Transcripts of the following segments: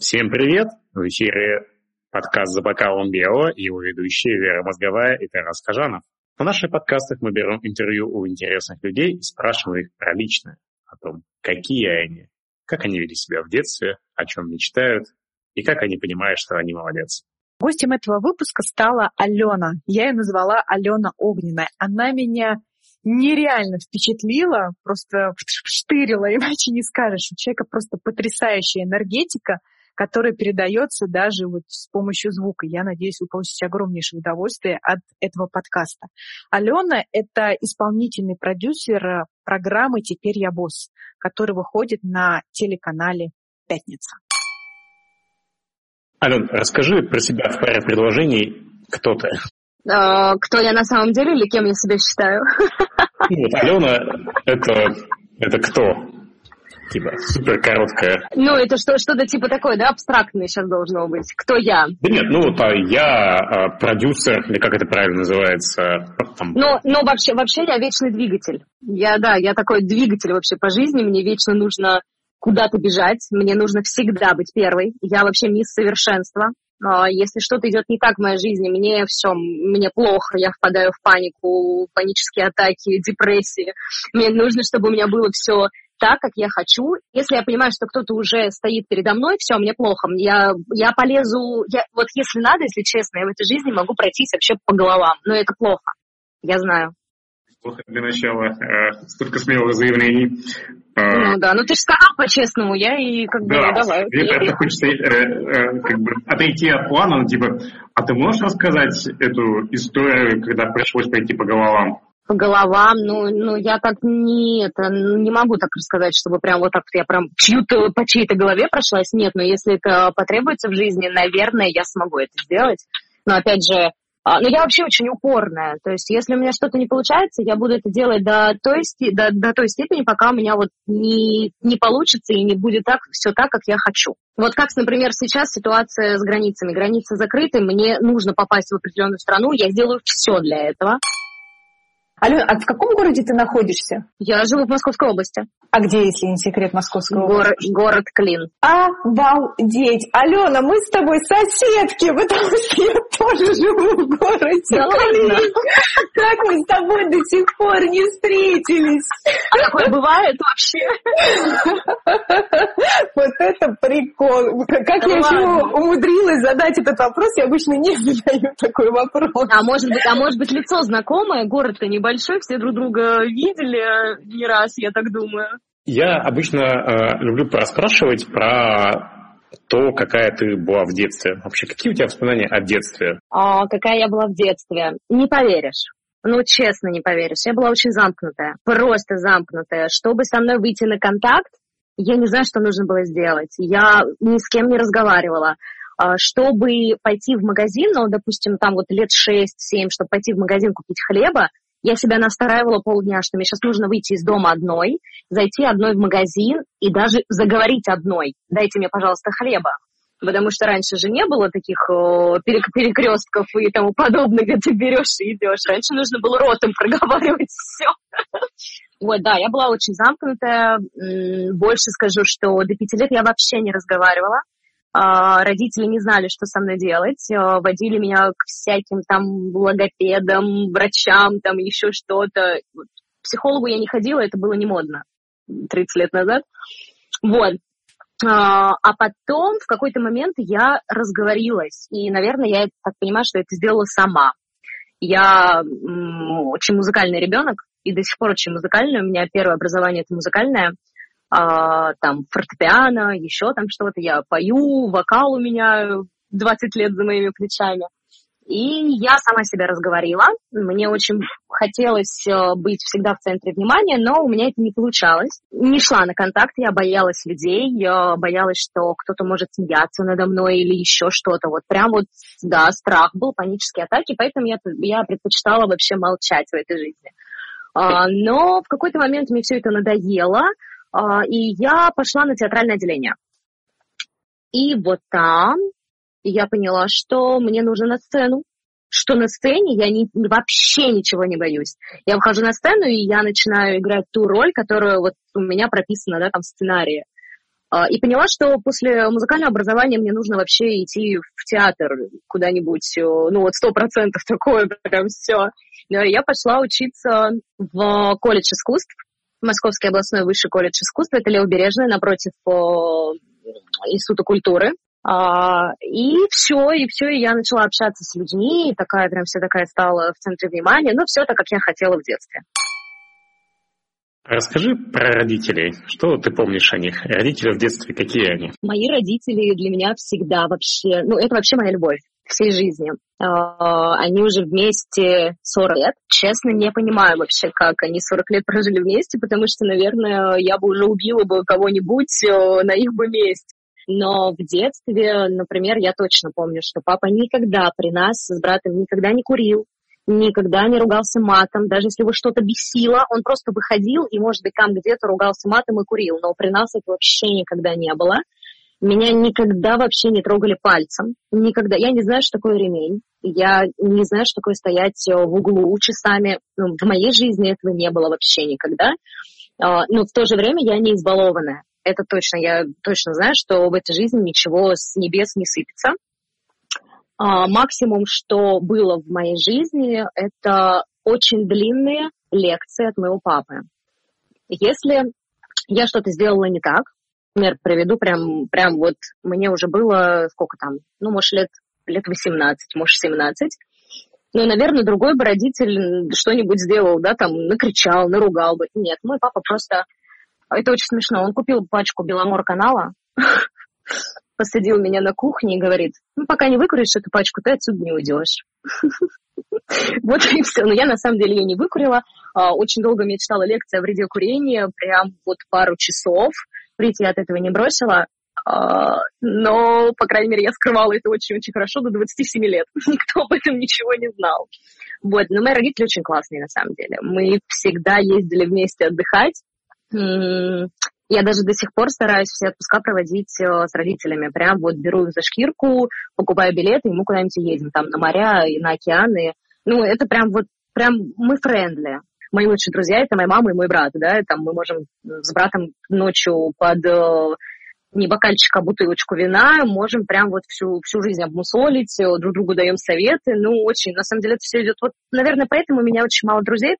Всем привет! В эфире подкаст «За бокалом белого» и его ведущие Вера Мозговая и Тарас Кажанов. В наших подкастах мы берем интервью у интересных людей и спрашиваем их про личное, о том, какие они, как они вели себя в детстве, о чем мечтают и как они понимают, что они молодец. Гостем этого выпуска стала Алена. Я ее назвала Алена Огненная. Она меня нереально впечатлила, просто вштырила, иначе не скажешь. У человека просто потрясающая энергетика, которая передается даже вот с помощью звука. Я надеюсь, вы получите огромнейшее удовольствие от этого подкаста. Алена — это исполнительный продюсер программы «Теперь я босс», который выходит на телеканале «Пятница». Ален, расскажи про себя в паре предложений, кто ты. Кто я на самом деле или кем я себя считаю? Вот Алена — это кто? Типа супер короткая. Ну, это что-то типа такое, да, абстрактное сейчас должно быть. Кто я? Да нет, я продюсер, или как это правильно называется? Ну, вообще я вечный двигатель. Я такой двигатель вообще по жизни. Мне вечно нужно куда-то бежать. Мне нужно всегда быть первой. Я вообще мисс совершенства. Если что-то идет не так в моей жизни, мне плохо, я впадаю в панику, панические атаки, депрессии. Мне нужно, чтобы у меня было все так, как я хочу. Если я понимаю, что кто-то уже стоит передо мной, все, мне плохо. Я полезу, вот если надо, если честно, я в этой жизни могу пройтись вообще по головам. Но это плохо, я знаю. Плохо для начала. Столько смелых заявлений. Ну да, ты же сказал по-честному, я и давай. Мне хочется отойти от плана, а ты можешь рассказать эту историю, когда пришлось пойти по головам? По головам, я так не могу так рассказать, чтобы прям вот так я прям по чьей-то голове прошлась. Нет, но если это потребуется в жизни, наверное, я смогу это сделать. Но опять же, я вообще очень упорная. То есть, если у меня что-то не получается, я буду это делать до той степени, пока у меня вот не получится и не будет все так, как я хочу. Вот как, например, сейчас ситуация с границами. Границы закрыты, мне нужно попасть в определенную страну, я сделаю все для этого. Алена, а в каком городе ты находишься? Я живу в Московской области. А где, если не секрет, Московской области? Город Клин. Обалдеть! Алена, мы с тобой соседки, потому что я тоже живу в городе Клин. Как мы с тобой до сих пор не встретились? А такое бывает вообще? Вот это прикол. Как я еще умудрилась задать этот вопрос, я обычно не задаю такой вопрос. А может быть, лицо знакомое, город-то небольшой, все друг друга видели не раз, я так думаю. Я обычно люблю пораспрашивать про то, какая ты была в детстве. Вообще, какие у тебя воспоминания о детстве? Какая я была в детстве? Не поверишь. Честно, не поверишь. Я была очень замкнутая, просто замкнутая. Чтобы со мной выйти на контакт, я не знаю, что нужно было сделать. Я ни с кем не разговаривала. Чтобы пойти в магазин, допустим, там вот лет 6-7, чтобы пойти в магазин купить хлеба, я себя настраивала полдня, что мне сейчас нужно выйти из дома одной, зайти одной в магазин и даже заговорить одной. Дайте мне, пожалуйста, хлеба. Потому что раньше же не было таких перекрестков и тому подобное, где ты берешь и идешь. Раньше нужно было ротом проговаривать все. Вот, да, я была очень замкнутая. Больше скажу, что до 5 лет я вообще не разговаривала. Родители не знали, что со мной делать, водили меня к всяким там логопедам, врачам, там еще что-то. К психологу я не ходила, это было не модно 30 лет назад. Вот. А потом в какой-то момент я разговорилась, и, наверное, я так понимаю, что это сделала сама. Я очень музыкальный ребенок, и до сих пор очень музыкальный. У меня первое образование — это музыкальное. Там фортепиано, еще там что-то, я пою, вокал у меня 20 лет за моими плечами. И я сама себя разговорила. Мне очень хотелось быть всегда в центре внимания, но у меня это не получалось. Не шла на контакт, я боялась людей, я боялась, что кто-то может смеяться надо мной или еще что-то. Вот прям вот, да, страх был, панические атаки, поэтому я предпочитала вообще молчать в этой жизни. Но в какой-то момент мне все это надоело, и я пошла на театральное отделение. И вот там я поняла, что мне нужно на сцену, что на сцене я вообще ничего не боюсь. Я выхожу на сцену, и я начинаю играть ту роль, которая вот у меня прописана, да, там в сценарии. И поняла, что после музыкального образования мне нужно вообще идти в театр куда-нибудь, 100% такое прям все. Я пошла учиться в колледж искусств, Московский областной высший колледж искусств, это Левобережная, напротив Института культуры. И все, и я начала общаться с людьми, и вся такая стала в центре внимания, все так, как я хотела в детстве. Расскажи про родителей. Что ты помнишь о них? Родители в детстве, какие они? Мои родители для меня всегда вообще... это вообще моя любовь всей жизни. Они уже вместе 40 лет. Честно, не понимаю вообще, как они 40 лет прожили вместе, потому что, наверное, я бы уже убила бы кого-нибудь на их бы месте. Но в детстве, например, я точно помню, что папа никогда при нас с братом никогда не курил, никогда не ругался матом. Даже если его что-то бесило, он просто выходил и, может быть, там где-то ругался матом и курил. Но при нас это вообще никогда не было. Меня никогда вообще не трогали пальцем. Никогда. Я не знаю, что такое ремень. Я не знаю, что такое стоять в углу часами. В моей жизни этого не было вообще никогда. Но в то же время я не избалованная. Это точно. Я точно знаю, что в этой жизни ничего с небес не сыпется. Максимум, что было в моей жизни, это очень длинные лекции от моего папы. Если я что-то сделала не так, например, приведу прям вот, мне уже было, может, лет 18, может, 17. Наверное, другой бы родитель что-нибудь сделал, накричал, наругал бы. Нет, мой папа просто... Это очень смешно. Он купил пачку Беломор-канала, посадил меня на кухне и говорит, пока не выкуришь эту пачку, ты отсюда не уйдешь. Вот и все. Но я на самом деле ее не выкурила. Очень долго мечтала лекция о вреде курения, прям пару часов. Прийти от этого не бросила. Но, по крайней мере, я скрывала это очень-очень хорошо до 27 лет. Никто об этом ничего не знал. Но мои родители очень классные, на самом деле. Мы всегда ездили вместе отдыхать. Я даже до сих пор стараюсь все отпуска проводить с родителями. Прям беру их за шкирку, покупаю билеты, и мы куда-нибудь едем. Там на моря и на океаны. Это прям мы френдли. Мои лучшие друзья — это моя мама и мой брат. Да? Там мы можем с братом ночью под не бокальчик, а бутылочку вина, можем прям всю жизнь обмусолить, друг другу даем советы. Очень, на самом деле, это все идет. Наверное, поэтому у меня очень мало друзей.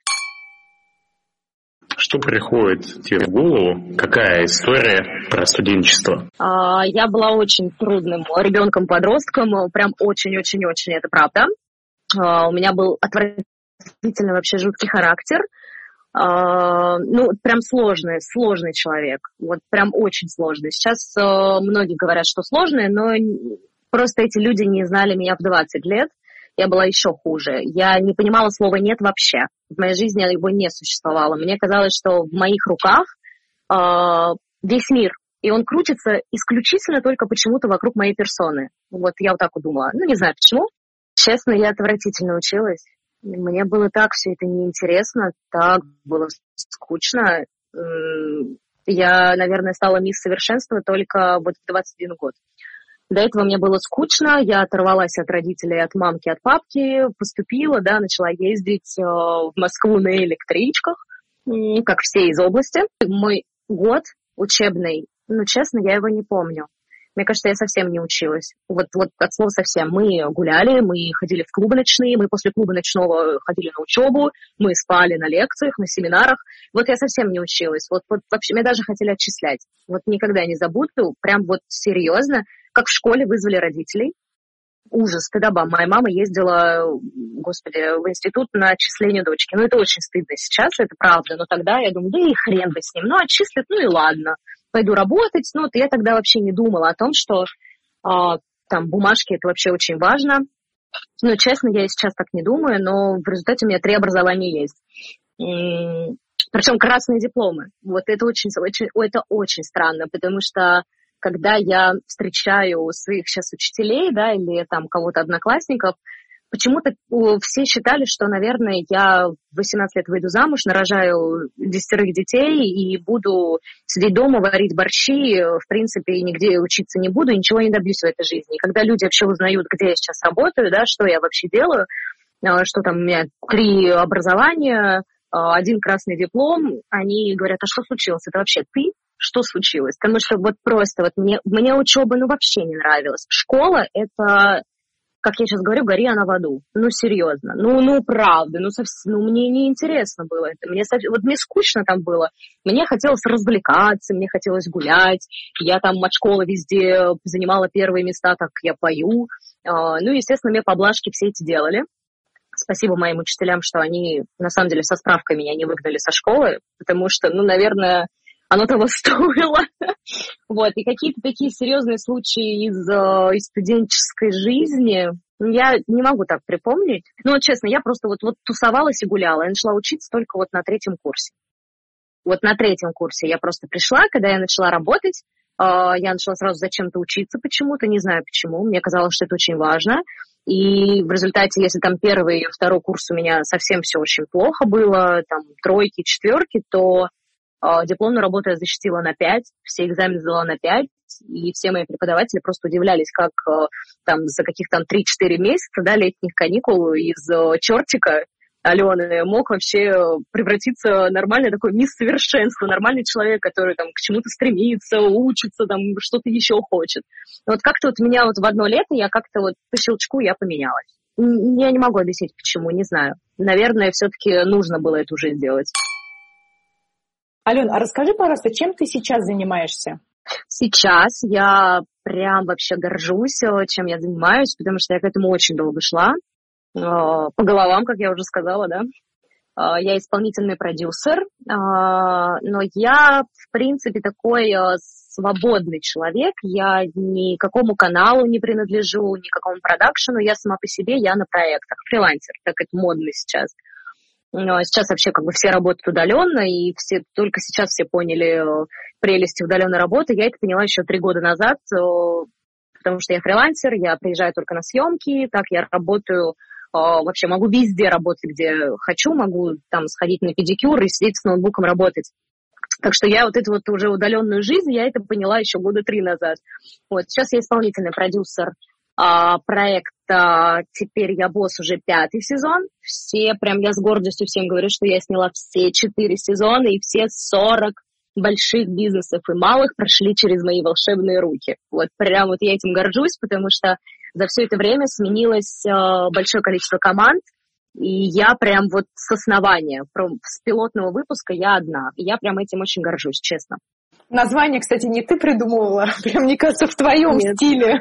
Что приходит тебе в голову? Какая история про студенчество? Я была очень трудным ребенком-подростком, прям очень-очень-очень, это правда. У меня был отвратительный вообще жуткий характер. Прям сложный человек. Прям очень сложный. Сейчас многие говорят, что сложный, но просто эти люди не знали меня в 20 лет. Я была еще хуже. Я не понимала слова «нет» вообще. В моей жизни его не существовало. Мне казалось, что в моих руках весь мир. И он крутится исключительно только почему-то вокруг моей персоны. Я так думала. Не знаю почему. Честно, я отвратительно училась. Мне было так все это неинтересно, так было скучно. Я, наверное, стала мисс совершенства только в 21 год. До этого мне было скучно, я оторвалась от родителей, от мамки, от папки, поступила, начала ездить в Москву на электричках, как все из области. Мой год учебный, честно, я его не помню. Мне кажется, я совсем не училась. От слова совсем. Мы гуляли, мы ходили в клубы ночные, мы после клуба ночного ходили на учебу, мы спали на лекциях, на семинарах. Я совсем не училась. Вообще меня даже хотели отчислять. Никогда не забуду, прям серьезно, как в школе вызвали родителей. Ужас, стыдоба. Моя мама ездила, в институт на отчисление дочки. Это очень стыдно сейчас, это правда. Но тогда я думаю, и хрен бы с ним. Отчислят, и ладно. Пойду работать. Я тогда вообще не думала о том, что бумажки — это вообще очень важно. Честно, я и сейчас так не думаю, но в результате у меня 3 образования есть. Причем красные дипломы. Это очень странно, потому что когда я встречаю своих сейчас учителей, или кого-то одноклассников, почему-то все считали, что, наверное, я в 18 лет выйду замуж, нарожаю 10 детей и буду сидеть дома, варить борщи, в принципе, и нигде учиться не буду, и ничего не добьюсь в этой жизни. И когда люди вообще узнают, где я сейчас работаю, что я вообще делаю, что у меня 3 образования, 1 красный диплом, они говорят, а что случилось? Это вообще ты? что случилось. Потому что вот просто вот мне учеба вообще не нравилась. Школа — это, как я сейчас говорю, гори она в аду. Серьезно. Правда. Мне не интересно было это. Мне скучно там было. Мне хотелось развлекаться, мне хотелось гулять. Я там от школы везде занимала первые места, как я пою. Естественно, мне поблажки все эти делали. Спасибо моим учителям, что они, на самом деле, со справкой меня не выгнали со школы, потому что, наверное, оно того стоило. Вот. И какие-то такие серьезные случаи из студенческой жизни я не могу так припомнить. Честно, я просто вот тусовалась и гуляла. Я начала учиться только вот на 3-м курсе. Вот на 3-м курсе я просто пришла, когда я начала работать, я начала сразу зачем-то учиться почему-то, не знаю почему. Мне казалось, что это очень важно. И в результате, если там 1-й и 2-й курс у меня совсем все очень плохо было, там 3-ки, 4-ки, то дипломную работу я защитила на 5, все экзамены сдала на 5, и все мои преподаватели просто удивлялись, как там за каких-то 3-4 месяца, летних каникул из чертика Алены мог вообще превратиться в нормальное такое мисс совершенство, нормальный человек, который там к чему-то стремится, учится, там что-то еще хочет. Вот как-то меня в одно лето я как-то по щелчку я поменялась. Я не могу объяснить почему, не знаю. Наверное, все-таки нужно было это уже сделать. Ален, а расскажи, пожалуйста, чем ты сейчас занимаешься? Сейчас я прям вообще горжусь, чем я занимаюсь, потому что я к этому очень долго шла. По головам, как я уже сказала, да. Я исполнительный продюсер, но я, в принципе, такой свободный человек. Я никакому каналу не принадлежу, никакому продакшену. Я сама по себе, я на проектах, фрилансер, так это модно сейчас. Но сейчас вообще все работают удаленно, и только сейчас все поняли прелесть удаленной работы. Я это поняла еще 3 года назад, потому что я фрилансер, я приезжаю только на съемки, так я работаю. Вообще могу везде работать, где хочу, могу там сходить на педикюр и сидеть с ноутбуком работать. Так что я эту уже удаленную жизнь, я это поняла еще 3 года назад. Сейчас я исполнительный продюсер проекта «Теперь я босс» уже 5-й сезон. Я с гордостью всем говорю, что я сняла все 4 сезона, и все 40 больших бизнесов и малых прошли через мои волшебные руки. Я этим горжусь, потому что за все это время сменилось большое количество команд, и я прям с основания, с пилотного выпуска я одна. И я прям этим очень горжусь, честно. Название, кстати, не ты придумывала, прям, мне кажется, в твоем стиле.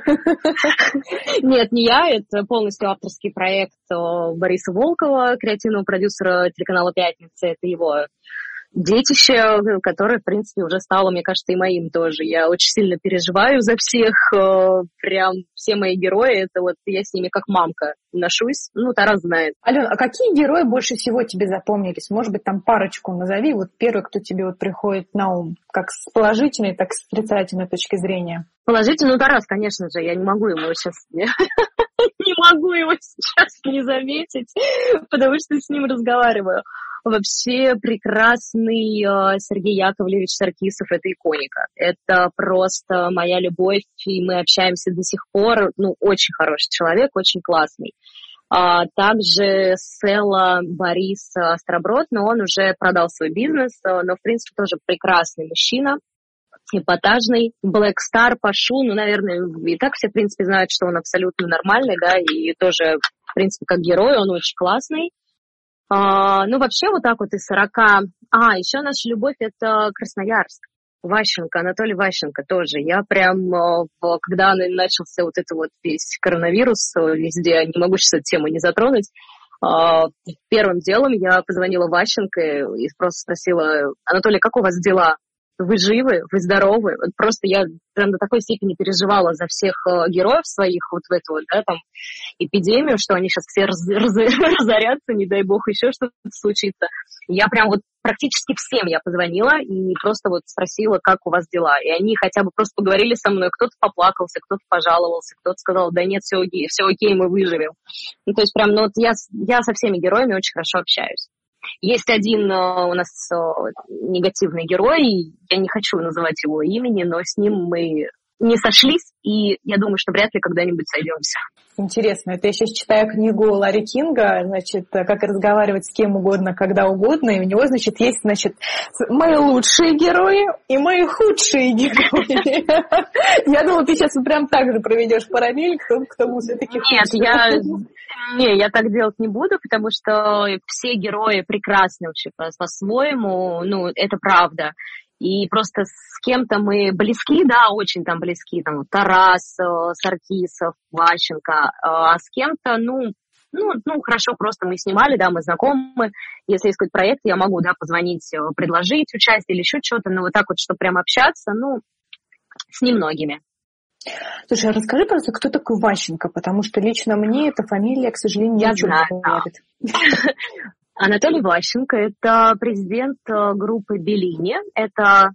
Нет, не я, это полностью авторский проект Бориса Волкова, креативного продюсера телеканала «Пятница». Это его детище, которое, в принципе, уже стало, мне кажется, и моим тоже. Я очень сильно переживаю за всех, прям все мои герои, это я с ними как мамка ношусь, Тарас знает. Ален, а какие герои больше всего тебе запомнились? Может быть, там парочку назови, первый, кто тебе приходит на ум, как с положительной, так и с отрицательной точки зрения. Положительный, Тарас, конечно же, я не могу его сейчас... Не могу его сейчас не заметить, потому что с ним разговариваю. Вообще прекрасный Сергей Яковлевич Саркисов, это иконика. Это просто моя любовь, и мы общаемся до сих пор. Очень хороший человек, очень классный. Также Села Борис Остроброд, но он уже продал свой бизнес, но, в принципе, тоже прекрасный мужчина, эпатажный. Black Star Пашу, наверное, и так все, в принципе, знают, что он абсолютно нормальный, да, и тоже, в принципе, как герой, он очень классный. Вообще из 40... еще наша любовь — это Красноярск. Ващенко, Анатолий Ващенко тоже. Я прям, когда начался весь коронавирус везде, не могу сейчас эту тему не затронуть, первым делом я позвонила Ващенко и просто спросила: Анатолий, как у вас дела? Вы живы? Вы здоровы? Просто я прям до такой степени переживала за всех героев своих в эту эпидемию, что они сейчас все разорятся, не дай бог еще что-то случится. Я прям практически всем я позвонила и просто спросила, как у вас дела. И они хотя бы просто поговорили со мной. Кто-то поплакался, кто-то пожаловался, кто-то сказал: да нет, все окей, мы выживем. То есть прям, я со всеми героями очень хорошо общаюсь. Есть один у нас негативный герой, я не хочу называть его имени, но с ним мы не сошлись, и я думаю, что вряд ли когда-нибудь сойдемся. Интересно, это я сейчас читаю книгу Ларри Кинга, значит, как разговаривать с кем угодно, когда угодно, и у него, значит, есть, значит, мои лучшие герои и мои худшие герои. Я думала, ты сейчас прям так же проведешь параллель, кто был все-таки худший. Нет, я так делать не буду, потому что все герои прекрасны вообще по-своему, ну, это правда. И просто с кем-то мы близки, да, очень там близки, там, Тарас, Саркисов, Ващенко, а с кем-то, ну, хорошо, просто мы снимали, да, мы знакомы, если есть какой-то проект, я могу, да, позвонить, предложить участие или еще что-то, но вот так вот, чтобы прям общаться, ну, с немногими. Слушай, а расскажи, пожалуйста, кто такой Ващенко, потому что лично мне эта фамилия, к сожалению, ничего не говорит. Анатолий Ващенко – это президент группы «Беллини». Это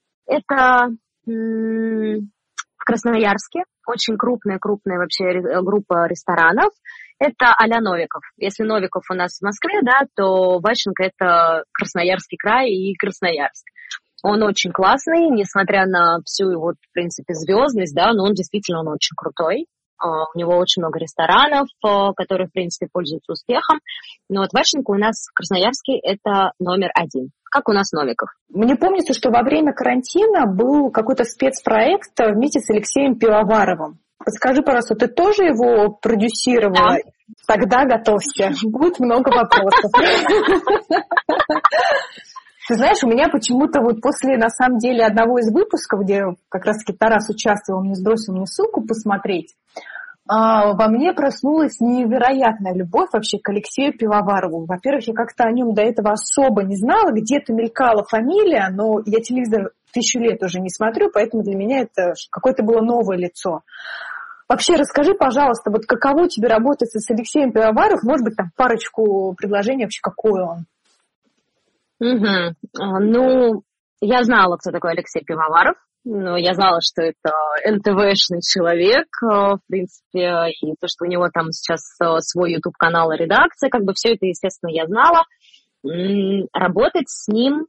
в Красноярске очень крупная вообще группа ресторанов. Это а-ля Новиков. Если Новиков у нас в Москве, да, то Ващенко – это Красноярский край и Красноярск. Он очень классный, несмотря на всю его, в принципе, звездность, да, но он действительно очень крутой. У него очень много ресторанов, которые, в принципе, пользуются успехом. Но вот Ващенко у нас в Красноярске это номер 1. Как у нас Новиков. Мне помнится, что во время карантина был какой-то спецпроект вместе с Алексеем Пивоваровым. Скажи, пожалуйста, ты тоже его продюсировала? Да. Тогда готовься. Будет много вопросов. Ты знаешь, у меня почему-то вот после, на самом деле, одного из выпусков, где как раз-таки Тарас участвовал, он мне сбросил мне ссылку посмотреть, во мне проснулась невероятная любовь вообще к Алексею Пивоварову. Во-первых, я как-то о нем до этого особо не знала, где-то мелькала фамилия, но я телевизор 1000 лет уже не смотрю, поэтому для меня это какое-то было новое лицо. Вообще, расскажи, пожалуйста, вот каково тебе работать с Алексеем Пивоваровым, может быть, там парочку предложений вообще, какой он? Ну, я знала, кто такой Алексей Пивоваров. Но я знала, что это НТВшный человек, в принципе, и то, что у него там сейчас свой YouTube-канал и редакция, как бы все это, естественно, я знала. Работать с ним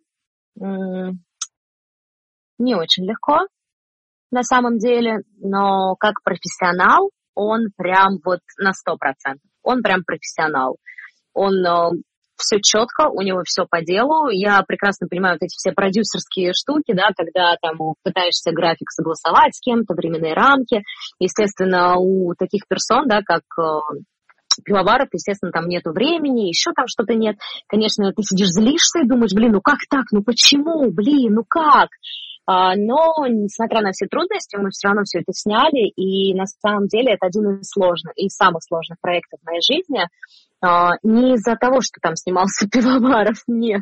не очень легко, на самом деле, но как профессионал он прям вот на 100%. Он прям профессионал. Он все четко, у него все по делу. Я прекрасно понимаю вот эти все продюсерские штуки, да, когда там пытаешься график согласовать с кем-то, временные рамки. Естественно, у таких персон, да, как Пивоваров, естественно, там нету времени, еще там что-то нет. Конечно, ты сидишь, злишься и думаешь, блин, ну как так, ну почему, блин, ну как? Но, несмотря на все трудности, мы все равно все это сняли, и на самом деле это один из самых сложных проектов в моей жизни. Не из-за того, что там снимался Пивоваров, нет.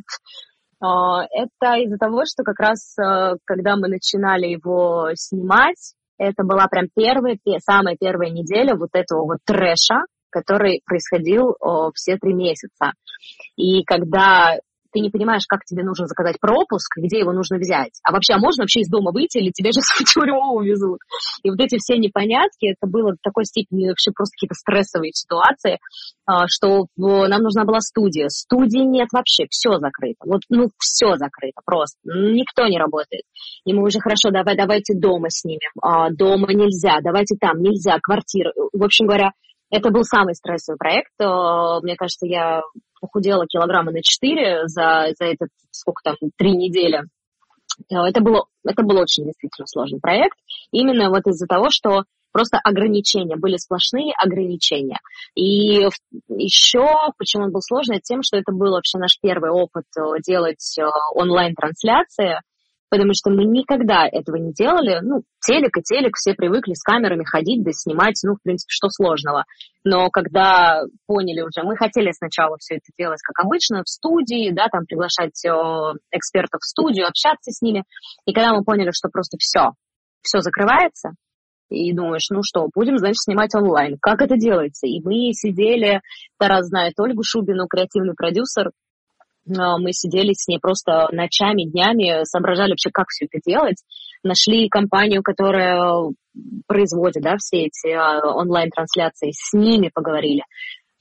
Это из-за того, что как раз, когда мы начинали его снимать, это была прям самая первая неделя вот этого вот трэша, который происходил все 3 месяца. И когда ты не понимаешь, как тебе нужно заказать пропуск, где его нужно взять. А можно вообще из дома выйти, или тебя сейчас в тюрьму увезут? И вот эти все непонятки, это было в такой степени вообще просто какие-то стрессовые ситуации, что нам нужна была студия. Студии нет вообще, все закрыто. Вот, все закрыто просто. Никто не работает. И мы уже, хорошо, давайте дома снимем. Дома нельзя, давайте там нельзя, квартира. В общем говоря, это был самый стрессовый проект. Мне кажется, я похудела килограмма на 4 за этот, 3 недели. Это был очень действительно сложный проект. Именно вот из-за того, что просто ограничения, были сплошные ограничения. И еще, почему он был сложный, тем, что это был вообще наш первый опыт делать онлайн-трансляции, потому что мы никогда этого не делали. Телек, все привыкли с камерами ходить, да снимать, в принципе, что сложного. Но когда поняли уже, мы хотели сначала все это делать, как обычно, в студии, да, там приглашать экспертов в студию, общаться с ними. И когда мы поняли, что просто все закрывается, и думаешь, будем, значит, снимать онлайн. Как это делается? И мы сидели, Тарас знает Ольгу Шубину, креативный продюсер, мы сидели с ней просто ночами, днями, соображали вообще, как все это делать. Нашли компанию, которая производит, да, все эти онлайн-трансляции, с ними поговорили.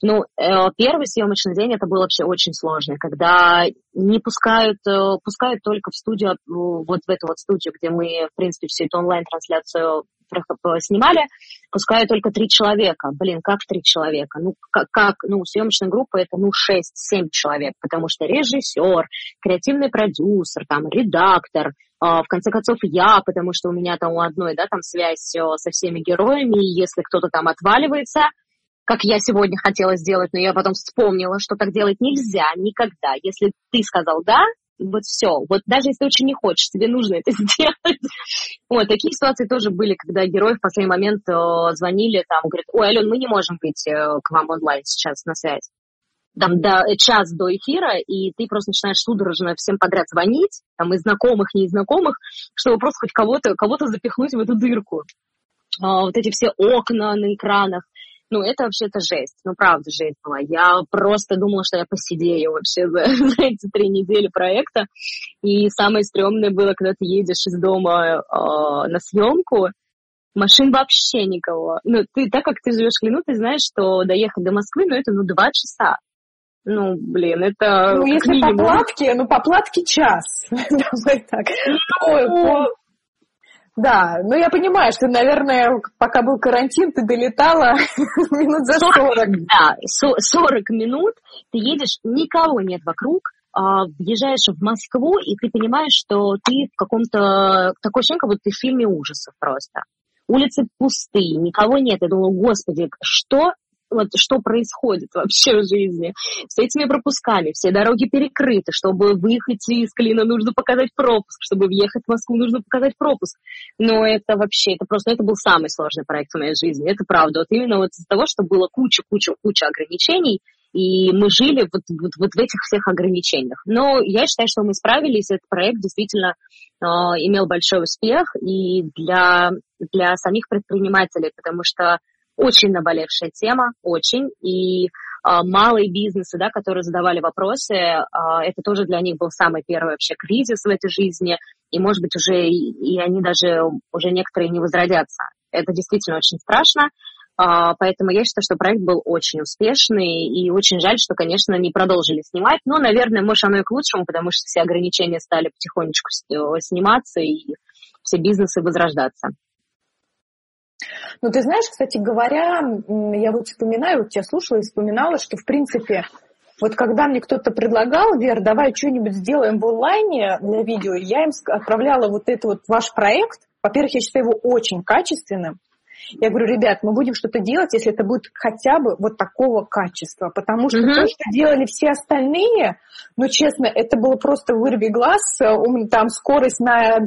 Первый съемочный день это было вообще очень сложно, когда не пускают только в студию, вот в эту вот студию, где мы, в принципе, всю эту онлайн-трансляцию снимали, пускают только 3 человека. Блин, как 3 человека? Съемочная группа это, 6-7 человек, потому что режиссер, креативный продюсер, там, редактор, в конце концов я, потому что у меня там у одной, да, там связь со всеми героями, и если кто-то там отваливается, как я сегодня хотела сделать, но я потом вспомнила, что так делать нельзя никогда. Если ты сказал «да», вот все. Вот даже если ты очень не хочешь, тебе нужно это сделать. Вот, такие ситуации тоже были, когда герои в последний момент звонили, там, говорят: ой, Ален, мы не можем выйти к вам онлайн сейчас на связь. Там час до эфира, и ты просто начинаешь судорожно всем подряд звонить, там, из знакомых, незнакомых, чтобы просто хоть кого-то запихнуть в эту дырку. Вот эти все окна на экранах. Это вообще-то жесть. Правда, жесть была. Я просто думала, что я посидею вообще за эти 3 недели проекта. И самое стрёмное было, когда ты едешь из дома на съемку, машин вообще никого. Так как ты живешь в Клину, ты знаешь, что доехать до Москвы, это 2 часа. Это если минимум. по платке час. Давай так. Да, я понимаю, что, наверное, пока был карантин, ты долетала минут за 40. Да, 40 минут ты едешь, никого нет вокруг, въезжаешь в Москву, и ты понимаешь, что ты в каком-то... Такое ощущение, как будто ты в фильме ужасов просто. Улицы пустые, никого нет. Я думала, господи, что происходит вообще в жизни с этими пропусками, все дороги перекрыты, чтобы выехать из Клина нужно показать пропуск, чтобы въехать в Москву нужно показать пропуск. Это был самый сложный проект в моей жизни, это правда. Именно из-за того, что было куча ограничений, и мы жили в этих всех ограничениях. Но я считаю, что мы справились, этот проект действительно имел большой успех и для самих предпринимателей, потому что очень наболевшая тема, очень, и малые бизнесы, да, которые задавали вопросы, это тоже для них был самый первый вообще кризис в этой жизни, и, может быть, уже и они даже уже некоторые не возродятся. Это действительно очень страшно, поэтому я считаю, что проект был очень успешный, и очень жаль, что, конечно, не продолжили снимать, но, наверное, может, оно и к лучшему, потому что все ограничения стали потихонечку сниматься, и все бизнесы возрождаться. Ты знаешь, кстати говоря, я вспоминаю, тебя слушала и вспоминала, что, в принципе, когда мне кто-то предлагал: Вер, давай что-нибудь сделаем в онлайне для видео, я им отправляла этот ваш проект. Во-первых, я считаю его очень качественным. Я говорю: ребят, мы будем что-то делать, если это будет хотя бы такого качества, потому что то, что делали все остальные, честно, это было просто вырви глаз, там скорость в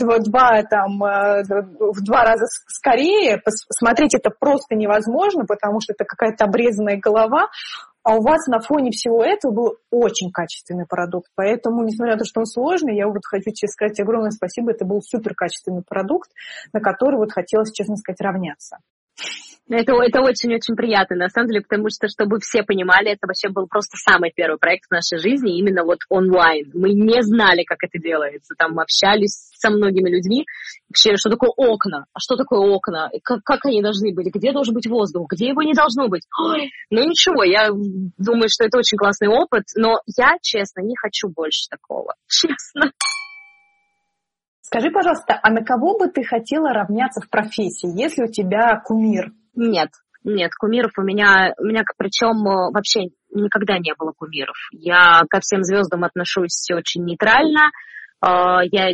2 раза скорее, смотреть это просто невозможно, потому что это какая-то обрезанная голова, а у вас на фоне всего этого был очень качественный продукт, поэтому, несмотря на то, что он сложный, я хочу тебе сказать огромное спасибо, это был супер качественный продукт, на который хотелось, честно сказать, равняться. Это очень-очень приятно, на самом деле, потому что, чтобы все понимали, это вообще был просто самый первый проект в нашей жизни, именно онлайн. Мы не знали, как это делается, там общались со многими людьми, вообще, что такое окна, а что такое окна, как они должны быть, где должен быть воздух, где его не должно быть. Ничего, я думаю, что это очень классный опыт, но я, честно, не хочу больше такого, честно. Скажи, пожалуйста, а на кого бы ты хотела равняться в профессии, если у тебя кумир? Нет, кумиров у меня причем вообще никогда не было кумиров. Я ко всем звездам отношусь очень нейтрально. Я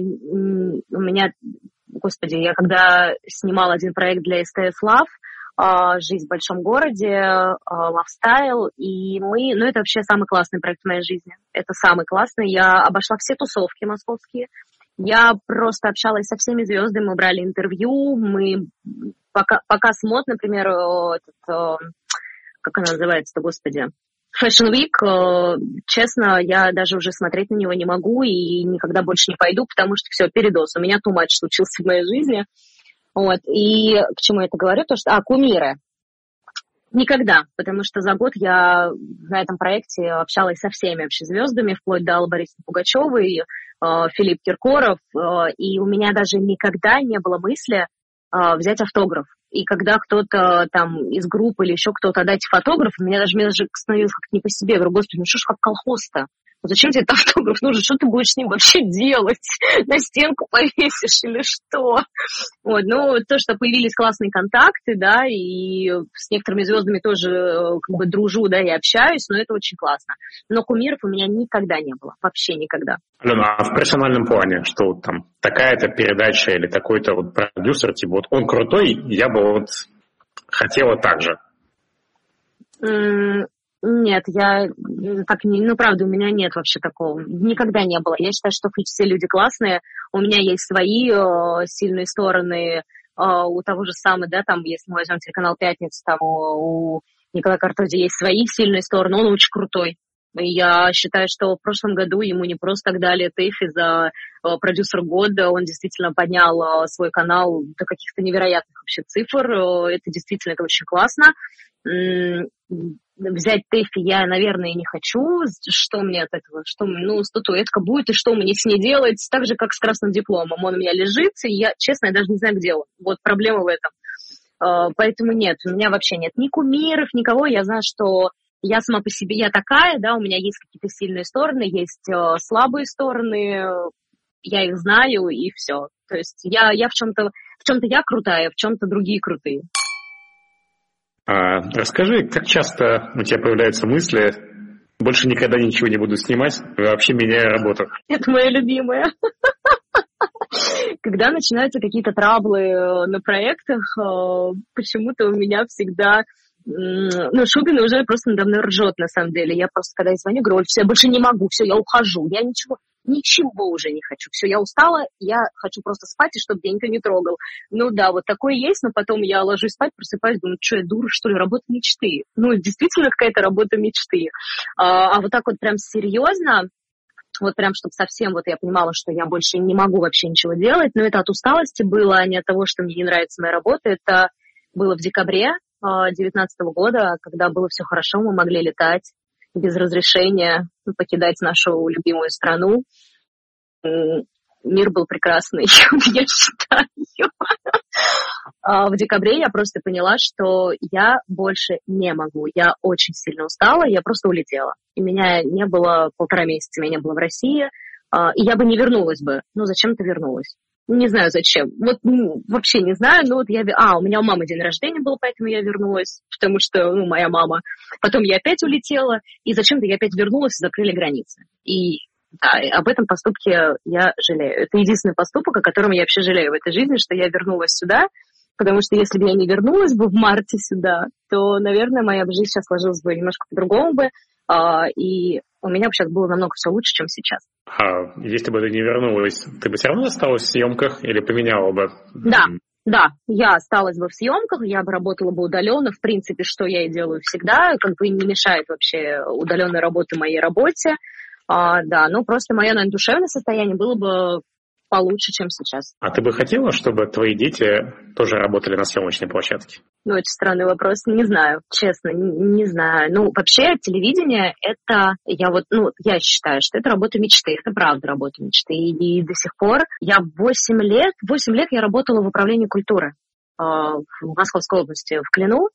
когда снимала один проект для СТС Love, «Жизнь в большом городе», «Лавстайл», и это вообще самый классный проект в моей жизни. Это самый классный. Я обошла все тусовки московские. Я просто общалась со всеми звездами, мы брали интервью, мы показ мод, например, как она называется-то, господи, Fashion Week, честно, я даже уже смотреть на него не могу и никогда больше не пойду, потому что все, передоз, у меня too much случился в моей жизни. И к чему я это говорю? То, что, кумиры. Никогда, потому что за год я на этом проекте общалась со всеми вообще звездами, вплоть до Аллы Борисовны Пугачевой, Филипп Киркоров, и у меня даже никогда не было мысли взять автограф. И когда кто-то там из группы или еще кто-то отдайте фотограф, мне даже становилось как-то не по себе. Я говорю, господи, ну что ж как колхоз-то? Ну зачем тебе этот автограф нужен? Что ты будешь с ним вообще делать? На стенку повесишь или что? Вот, ну, то, что появились классные контакты, да, и с некоторыми звездами тоже как бы дружу, да, и общаюсь, но это очень классно. Но кумиров у меня никогда не было, вообще никогда. Алена, а в профессиональном плане, что вот там такая-то передача или такой-то вот продюсер, типа вот он крутой, я бы вот хотела так же? Нет, я так не... Ну, правда, у меня нет вообще такого. Никогда не было. Я считаю, что все люди классные. У меня есть свои сильные стороны. У того же самого, да, там, если мы возьмем телеканал «Пятница», там у Николая Картози есть свои сильные стороны. Он очень крутой. И я считаю, что в прошлом году ему не просто так дали ТЭФИ за продюсер года. Он действительно поднял свой канал до каких-то невероятных вообще цифр. Это действительно это очень классно. Взять ТЭФИ я, наверное, не хочу. Что мне от этого? Что, ну, статуэтка будет, и что мне с ней делать? Так же, как с красным дипломом. Он у меня лежит, и я, честно, я даже не знаю, где он. Вот проблема в этом. Поэтому нет, у меня вообще нет ни кумиров, никого. Я знаю, что я сама по себе, я такая, да, у меня есть какие-то сильные стороны, есть слабые стороны, я их знаю, и все. То есть я в чем-то я крутая, в чем-то другие крутые. Расскажи, как часто у тебя появляются мысли, больше никогда ничего не буду снимать, вообще меняю работу? Это моя любимая. Когда начинаются какие-то траблы на проектах, почему-то у меня всегда... Ну, Шубина уже просто надо мной ржет, на самом деле. Я просто, когда я звоню, говорю, все, я больше не могу, все, я ухожу. Я ничего уже не хочу. Все, я устала, я хочу просто спать, и чтобы меня никто не трогал. Ну да, вот такое есть, но потом я ложусь спать, просыпаюсь, думаю, что я дура, что ли, работа мечты. Ну, действительно какая-то работа мечты. А вот так вот прям серьезно, вот прям, чтобы совсем вот я понимала, что я больше не могу вообще ничего делать, но это от усталости было, а не от того, что мне не нравится моя работа. Это было в декабре 2019 года, когда было все хорошо, мы могли летать без разрешения, покидать нашу любимую страну. Мир был прекрасный, я считаю. В декабре я просто поняла, что я больше не могу. Я очень сильно устала, я просто улетела. И меня не было 1,5 месяца, меня не было в России, и я бы не вернулась бы. Ну, зачем-то вернулась. Не знаю, зачем. Вот вообще не знаю, но вот я... у меня у мамы день рождения был, поэтому я вернулась, потому что, моя мама. Потом я опять улетела, и зачем-то я опять вернулась, и закрыли границы. И да, об этом поступке я жалею. Это единственный поступок, о котором я вообще жалею в этой жизни, что я вернулась сюда, потому что если бы я не вернулась бы в марте сюда, то, наверное, моя жизнь сейчас сложилась бы немножко по-другому бы, и у меня бы сейчас было намного все лучше, чем сейчас. Если бы ты не вернулась, ты бы все равно осталась в съемках или поменяла бы? Да, я осталась бы в съемках, я бы работала бы удаленно, в принципе, что я и делаю всегда, как бы не мешает вообще удаленной работы моей работе. Да, просто мое, наверное, душевное состояние было бы получше, чем сейчас. А ты бы хотела, чтобы твои дети тоже работали на съемочной площадке? Очень странный вопрос, не знаю, честно, не знаю. Вообще, телевидение, это, я считаю, что это работа мечты, это правда работа мечты. И до сих пор я 8 лет я работала в управлении культуры в Московской области, в Клину,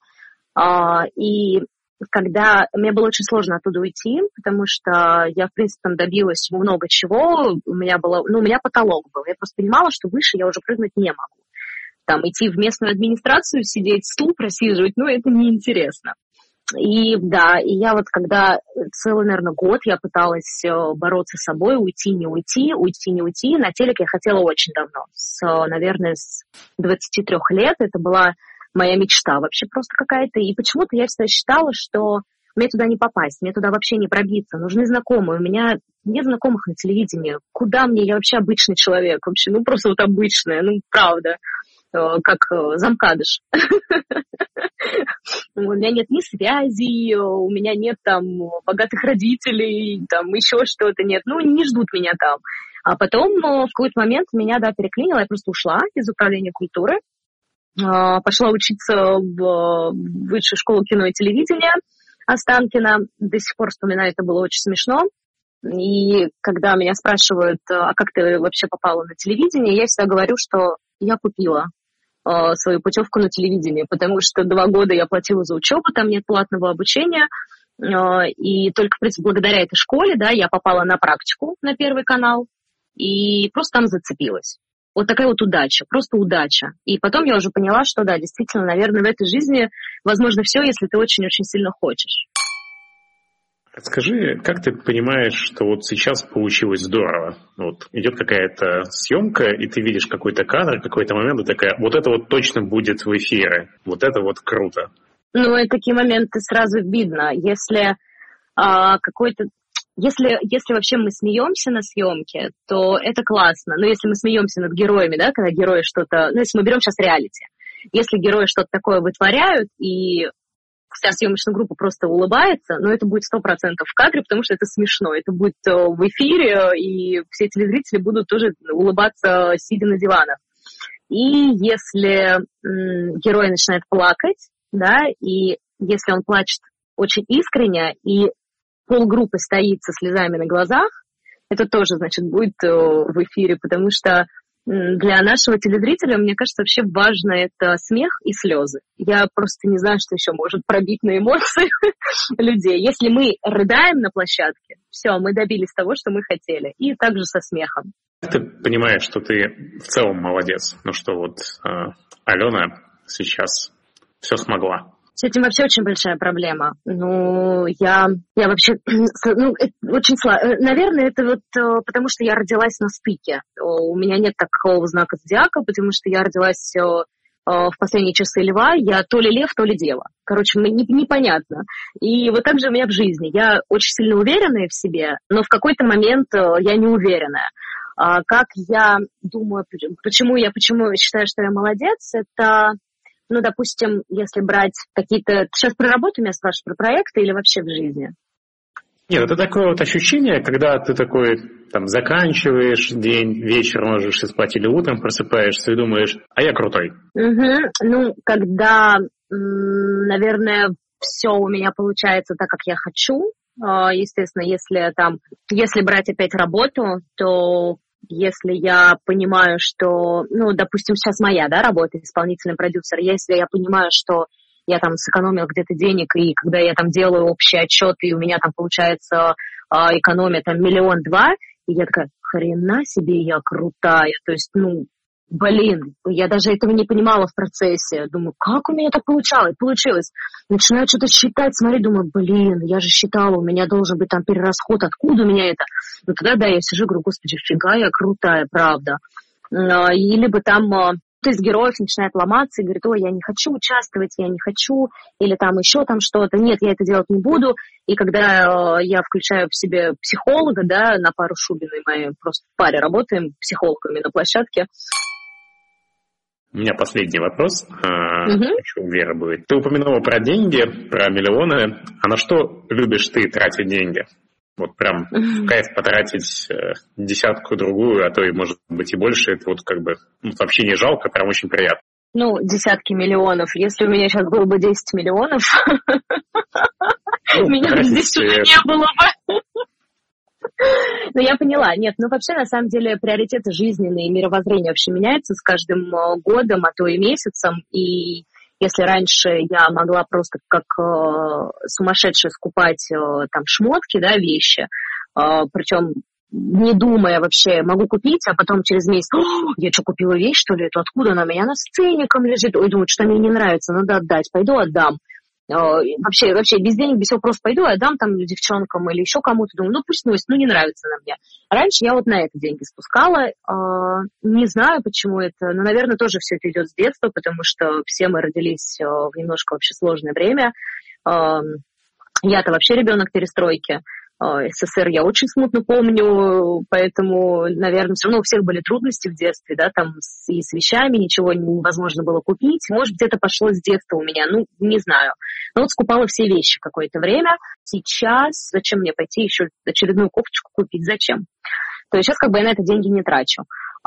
и когда мне было очень сложно оттуда уйти, потому что я, в принципе, там добилась много чего, у меня потолок был. Я просто понимала, что выше я уже прыгнуть не могу. Там идти в местную администрацию, сидеть, стул просиживать, это неинтересно. И я вот когда целый, наверное, год я пыталась бороться с собой, уйти, не уйти. На телек я хотела очень давно. Наверное, с 23 лет это была моя мечта вообще просто какая-то. И почему-то я всегда считала, что мне туда не попасть, мне туда вообще не пробиться. Нужны знакомые. У меня нет знакомых на телевидении. Куда мне? Я вообще обычный человек. Вообще, просто вот обычная, правда. Как замкадыш. У меня нет ни связей, у меня нет там богатых родителей, там еще что-то нет. Не ждут меня там. А потом в какой-то момент меня, переклинило, я просто ушла из управления культуры. Пошла учиться в высшую школу кино и телевидения Останкино. До сих пор вспоминаю, это было очень смешно. И когда меня спрашивают, а как ты вообще попала на телевидение, я всегда говорю, что я купила свою путевку на телевидение, потому что 2 года я платила за учебу, там нет платного обучения, и только, в принципе, благодаря этой школе, да, я попала на практику на Первый канал и просто там зацепилась. Вот такая вот удача, просто удача. И потом я уже поняла, что да, действительно, наверное, в этой жизни возможно все, если ты очень-очень сильно хочешь. Скажи, как ты понимаешь, что вот сейчас получилось здорово? Вот идет какая-то съемка, и ты видишь какой-то кадр, какой-то момент, и такая, вот это вот точно будет в эфире, вот это вот круто. Ну, и такие моменты сразу видно. Если если вообще мы смеемся на съемке, то это классно. Но если мы смеемся над героями, да, когда герои что-то... Ну, если мы берем сейчас реалити. Если герои что-то такое вытворяют, и вся съемочная группа просто улыбается, но это будет 100% в кадре, потому что это смешно. Это будет в эфире, и все телезрители будут тоже улыбаться, сидя на диванах. И если герой начинает плакать, да, и если он плачет очень искренне, и полгруппы стоит со слезами на глазах, это тоже, значит, будет в эфире, потому что для нашего телезрителя, мне кажется, вообще важно это смех и слезы. Я просто не знаю, что еще может пробить на эмоции людей. Если мы рыдаем на площадке, все, мы добились того, что мы хотели. И также со смехом. Ты понимаешь, что ты в целом молодец. Ну что вот Алена сейчас все смогла. С этим вообще очень большая проблема. Ну, я вообще, очень сложно. Наверное, это вот потому, что я родилась на стыке. У меня нет такого знака зодиака, потому что я родилась в последние часы льва. Я то ли лев, то ли дева. Короче, непонятно. И вот так же у меня в жизни. Я очень сильно уверенная в себе, но в какой-то момент я не уверенная. Как я думаю, почему я считаю, что я молодец, это... Ну, допустим, если брать какие-то... Ты сейчас про работу меня спрашиваешь, про проекты или вообще в жизни? Нет, это такое вот ощущение, когда ты такой, там, заканчиваешь день, вечером ложишься спать или утром просыпаешься и думаешь, а я крутой. Ну, когда, наверное, все у меня получается так, как я хочу, естественно, если брать опять работу, то... Если я понимаю, что, ну, допустим, сейчас моя, да, работа, исполнительный продюсер, если я понимаю, что я там сэкономила где-то денег, и когда я там делаю общий отчет, и у меня там получается экономия там 1-2 миллиона, и я такая, хрена себе, я крутая, то есть, ну, блин, я даже этого не понимала в процессе. Думаю, как у меня так получилось? Начинаю что-то считать, смотреть, думаю, блин, я же считала, у меня должен быть там перерасход, откуда у меня это? Ну тогда, да, я сижу, говорю, господи, фига я крутая, правда. И либо там кто-то из героев начинает ломаться и говорит, ой, я не хочу участвовать, я не хочу, или там еще там что-то, нет, я это делать не буду. И когда я включаю в себе психолога, да, на пару Шубиной, мы просто в паре работаем психологами на площадке. У меня последний вопрос. Еще у Веры будет. Ты упомянула про деньги, про миллионы. А на что любишь ты тратить деньги? Вот прям в кайф потратить десятку-другую, а то и, может быть, и больше. Это вот как бы вообще не жалко, прям очень приятно. Ну, десятки миллионов. Если у меня сейчас было бы 10 миллионов, меня бы здесь уже не было бы. Ну, я поняла. Нет, ну вообще, на самом деле, приоритеты жизненные и мировоззрение вообще меняются с каждым годом, а то и месяцем. И если раньше я могла просто как сумасшедшая скупать там шмотки, да, вещи, причем не думая вообще, могу купить, а потом через месяц, я что, купила вещь, что ли, это откуда она у меня на сцеником лежит, ой, думаю, что мне не нравится, надо отдать, пойду отдам. Вообще без денег, без всего просто пойду, отдам там девчонкам или еще кому-то, думаю, ну пусть носит, ну не нравится она мне. Раньше я вот на это деньги спускала, не знаю, почему это, но, наверное, тоже все это идет с детства, потому что все мы родились в немножко вообще сложное время. Я-то вообще ребенок перестройки. СССР я очень смутно помню, поэтому, наверное, все равно у всех были трудности в детстве, да, там и с вещами ничего невозможно было купить. Может быть, это пошло с детства у меня, ну, не знаю. Но вот скупала все вещи какое-то время. Сейчас зачем мне пойти еще очередную кофточку купить? Зачем? То есть сейчас как бы я на это деньги не трачу.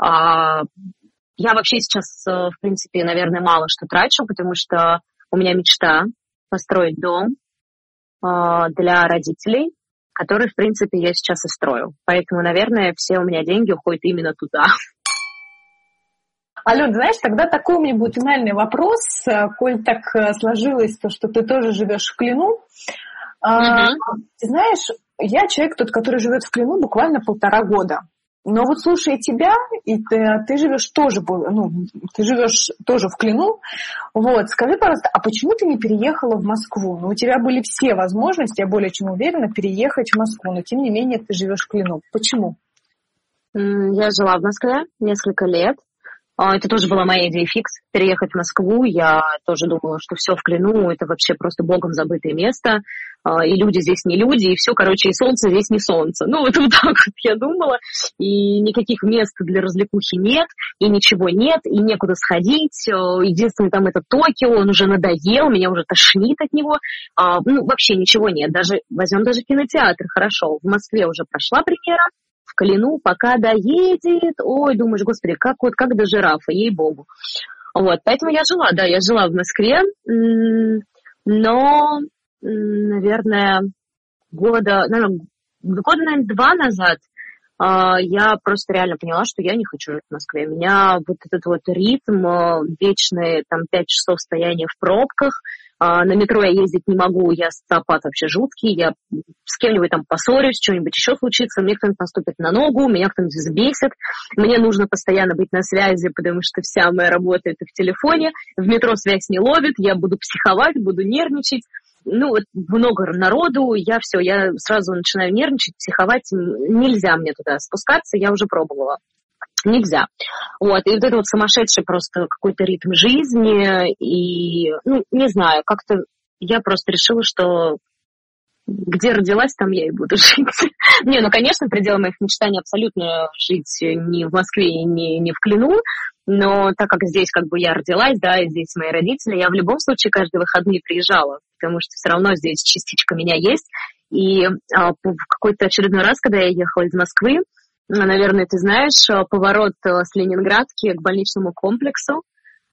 Я вообще сейчас, в принципе, наверное, мало что трачу, потому что у меня мечта построить дом для родителей, который, в принципе, я сейчас и строю. Поэтому, наверное, все у меня деньги уходят именно туда. Алён, знаешь, тогда такой у меня будет финальный вопрос, коль так сложилось, то, что ты тоже живешь в Клину. Ты знаешь, я человек тот, который живет в Клину буквально 1,5 года. Но вот слушая тебя, и ты живешь тоже, ты живешь тоже в Клину. Вот, скажи, пожалуйста, а почему ты не переехала в Москву? Ну, у тебя были все возможности, я более чем уверена, переехать в Москву, но тем не менее ты живешь в Клину. Почему? Я жила в Москве несколько лет. Это тоже была моя идея фикс, переехать в Москву. Я тоже думала, что все в Клину, это вообще просто богом забытое место. И люди здесь не люди, и все, короче, и солнце здесь не солнце. Ну, вот так вот я думала. И никаких мест для развлекухи нет, и ничего нет, и некуда сходить. Единственное, там это Токио, он уже надоел, меня уже тошнит от него. Ну, вообще ничего нет. Возьмем даже кинотеатр, хорошо. В Москве уже прошла премьера. В Клину пока доедет. Ой, думаешь, господи, как до жирафа, ей-богу. Вот, поэтому я жила в Москве, но, наверное, года 2 назад я просто реально поняла, что я не хочу жить в Москве. Меня вот этот вот ритм, вечные там 5 часов стояния в пробках, на метро я ездить не могу, я социопат вообще жуткий, я с кем-нибудь там поссорюсь, что-нибудь еще случится, мне кто-нибудь наступит на ногу, меня кто-нибудь взбесит, мне нужно постоянно быть на связи, потому что вся моя работа это в телефоне, в метро связь не ловит, я буду психовать, буду нервничать, ну вот много народу, я сразу начинаю нервничать, психовать, нельзя мне туда спускаться, я уже пробовала. Нельзя. Вот, и вот это вот сумасшедший просто какой-то ритм жизни, и, ну, не знаю, как-то я просто решила, что где родилась, там я и буду жить. Не, ну, конечно, пределом моих мечтаний абсолютно жить не в Москве и не в Клину, но так как здесь как бы я родилась, да, и здесь мои родители, я в любом случае каждые выходные приезжала, потому что все равно здесь частичка меня есть. И в какой-то очередной раз, когда я ехала из Москвы, наверное, ты знаешь, поворот с Ленинградки к больничному комплексу.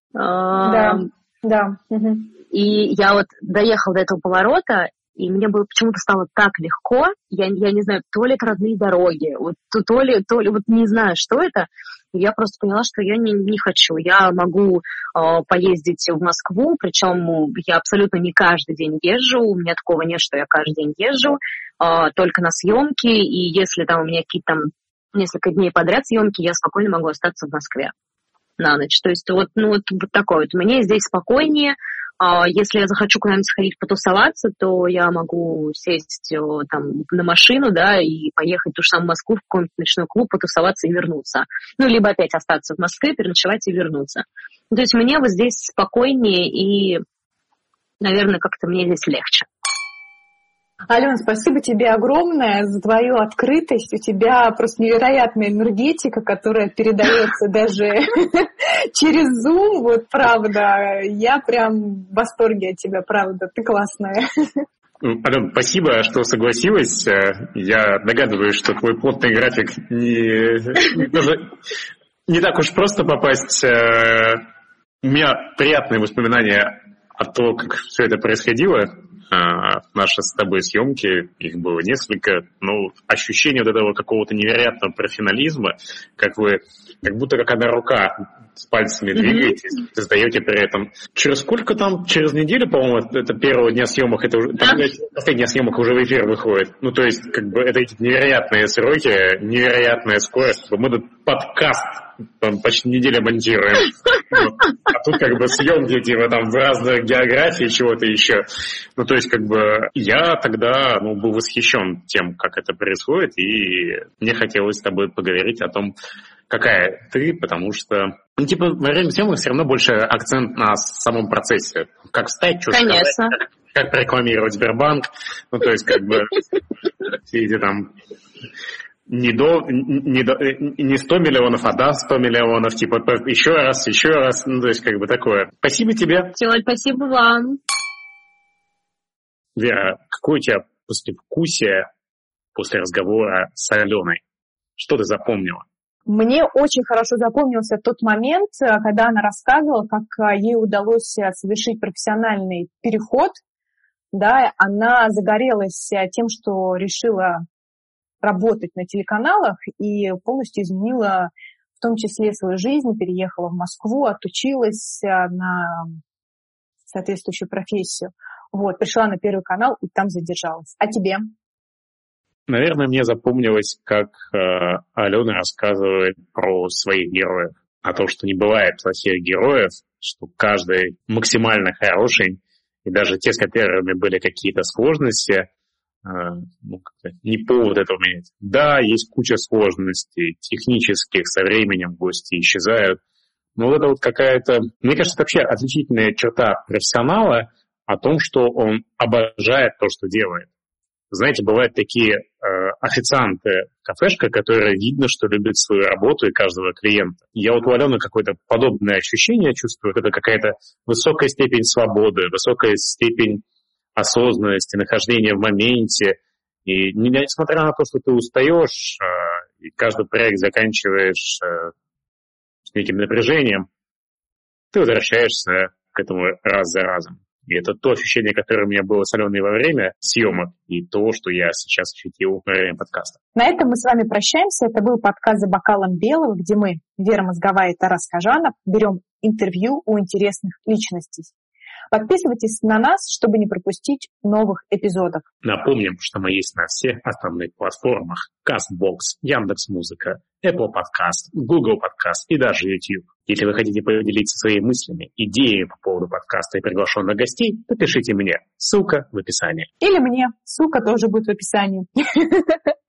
Да. Угу. И я вот доехала до этого поворота, и мне было почему-то стало так легко. Я не знаю, то ли это родные дороги, вот, то ли вот не знаю, что это. И я просто поняла, что я не хочу. Я могу поездить в Москву, причем я абсолютно не каждый день езжу. У меня такого нет, что я каждый день езжу, только на съемки. И если там у меня какие-то там несколько дней подряд съемки, я спокойно могу остаться в Москве на ночь. То есть вот такое вот. Мне здесь спокойнее. Если я захочу куда-нибудь сходить потусоваться, то я могу сесть там на машину, да, и поехать в ту же самую Москву в какой-нибудь ночной клуб, потусоваться и вернуться. Ну, либо опять остаться в Москве, переночевать и вернуться. То есть мне вот здесь спокойнее и, наверное, как-то мне здесь легче. Алён, спасибо тебе огромное за твою открытость. У тебя просто невероятная энергетика, которая передается даже через Zoom. Вот правда, я прям в восторге от тебя, правда. Ты классная. Алён, спасибо, что согласилась. Я догадываюсь, что твой плотный график не так уж просто попасть. У меня приятные воспоминания о том, как все это происходило. Наши с тобой съемки, их было несколько, но ощущение вот этого какого-то невероятного профессионализма, как будто как одна рука с пальцами двигаетесь, создаете при этом. Через сколько там? Через неделю, по-моему, это первого дня съемок, это уже последний дня съемок уже в эфир выходит. Ну, то есть, как бы, это эти невероятные сроки, невероятная скорость. Мы тут подкаст почти неделю монтируем. А тут как бы съемки типа там в разных географиях чего-то еще. Ну, то есть, как бы, я тогда был восхищен тем, как это происходит, и мне хотелось с тобой поговорить о том, какая ты, потому что, во время съемок все равно больше акцент на самом процессе. Как встать, что сказать, как прорекламировать Сбербанк. Ну, то есть, как бы, все эти там... Не 100 миллионов, а да, 100 миллионов, типа еще раз, ну, то есть как бы такое. Спасибо тебе. Спасибо вам. Вера, какое у тебя послевкусие после разговора с Аленой? Что ты запомнила? Мне очень хорошо запомнился тот момент, когда она рассказывала, как ей удалось совершить профессиональный переход. Да, она загорелась тем, что решила работать на телеканалах и полностью изменила в том числе свою жизнь, переехала в Москву, отучилась на соответствующую профессию. Вот, пришла на Первый канал и там задержалась. А тебе? Наверное, мне запомнилось, как Алена рассказывает про своих героев. О том, что не бывает плохих героев, что каждый максимально хороший, и даже те, с которыми были какие-то сложности, не повод этого менять. Да, есть куча сложностей технических, со временем гости исчезают, но это вот какая-то, мне кажется, это вообще отличительная черта профессионала о том, что он обожает то, что делает. Знаете, бывают такие официанты кафешка, которые видно, что любят свою работу и каждого клиента. Я вот у Алены какое-то подобное ощущение чувствую. Это какая-то высокая степень свободы, высокая степень осознанности, нахождения в моменте. И несмотря на то, что ты устаешь, и каждый проект заканчиваешь с неким напряжением, ты возвращаешься к этому раз за разом. И это то ощущение, которое у меня было с Аленой во время съемок, и то, что я сейчас ощутил во время подкаста. На этом мы с вами прощаемся. Это был подкаст «За бокалом белого», где мы, Вера Мозговая и Тарас Кажанов, берем интервью у интересных личностей. Подписывайтесь на нас, чтобы не пропустить новых эпизодов. Напомним, что мы есть на всех основных платформах: CastBox, Яндекс.Музыка, Apple Podcast, Google Podcast и даже YouTube. Если вы хотите поделиться своими мыслями, идеями по поводу подкаста и приглашенных гостей, то пишите мне. Ссылка в описании. Или мне. Ссылка тоже будет в описании.